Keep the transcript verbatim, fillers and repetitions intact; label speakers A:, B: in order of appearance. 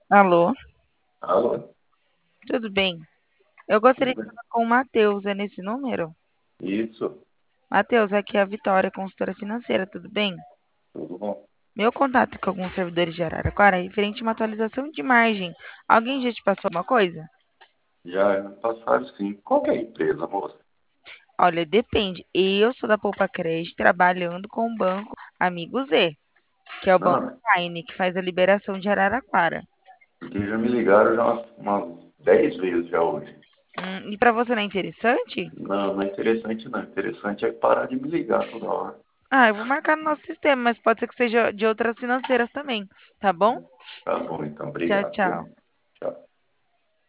A: Alô,
B: Alô,
A: tudo bem? Eu gostaria
B: tudo
A: de
B: bem?
A: falar com o Matheus, é nesse número?
B: Isso,
A: Matheus, aqui é a Vitória, consultora financeira, tudo bem?
B: tudo bom.
A: Meu contato com alguns servidores de Araraquara é referente a uma atualização de margem. Alguém já te passou alguma coisa?
B: Já me passaram sim. Qual que é a empresa, moça?
A: Olha, depende. Eu sou da Poupa Crédito, trabalhando com o banco Amigo Z, que é o banco
B: Não,
A: online, que faz a liberação de Araraquara.
B: porque já me ligaram já umas, umas dez vezes já hoje.
A: Hum, e para você não é interessante?
B: Não, não é interessante não. Interessante é parar de me ligar toda hora.
A: Ah, eu vou marcar no nosso sistema, mas pode ser que seja de outras financeiras também, tá bom?
B: Tá bom, então,
A: Tchau,
B: obrigado,
A: tchau.
B: viu?